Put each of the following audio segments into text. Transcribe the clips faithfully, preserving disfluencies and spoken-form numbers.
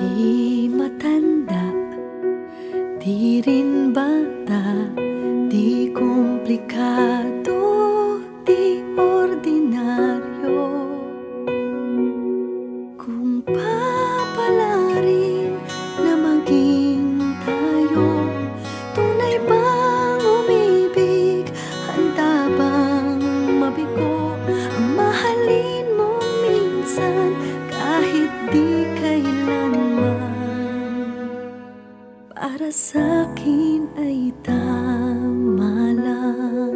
Di matanda, di rin bata, di komplikado, di ordinaryo. Kung papalarin na maging tayo, tunay bang umibig? Handa bang mabigo? Ang mahalin mo minsan kahit di kailanman. Para sa'kin ay tama lang.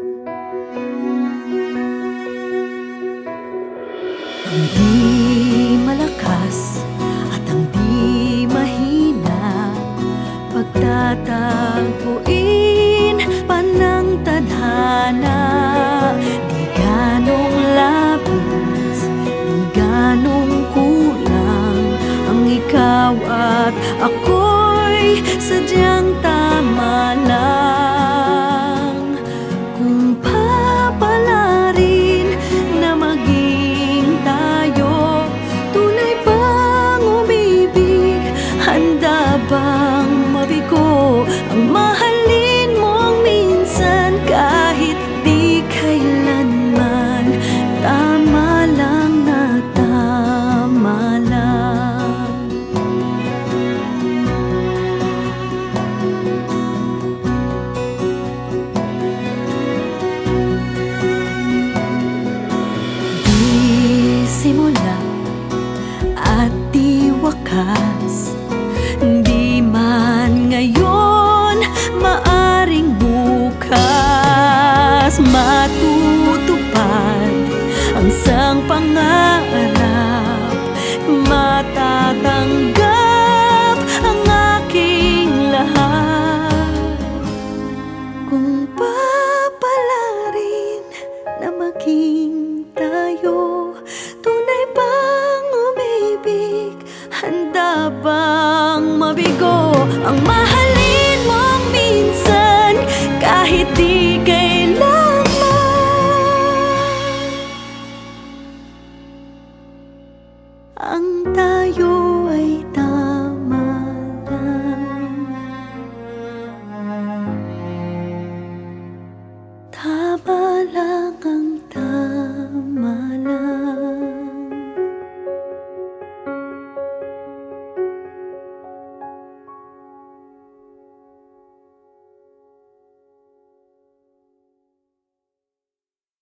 Ang di malakas at ang di mahina, pagtatagpuin pa ng tadhana. Di ganong labis, di ganong kulang ang ikaw at ako'y sadyang tama lang. Kung papalarin na maging tayo, tunay bang umibig? Handa bang mabigo? Ang mahalin mong minsan kahit di kailanman. Tama lang na tama lang. Di simula at di wakas, di man ngayon, maaring bukas matutupad ang isang pangarap, matatanggap ang aking lahat. Kung papalarin na maging tayo, tunay bang umibig? Handa bang mabigo? Ang mahal